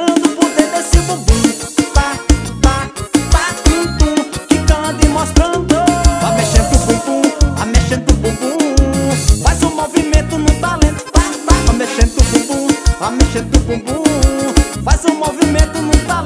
mostrando o poder desse bumbum. Tá, tá, tá, tum, tum, quicando e mostrando. Vai mexendo o bumbum, vai mexendo o bumbum. Faz um movimento no talento, tá, tá. Vai mexendo o bumbum, vai mexendo o bumbum. Faz um movimento no talento.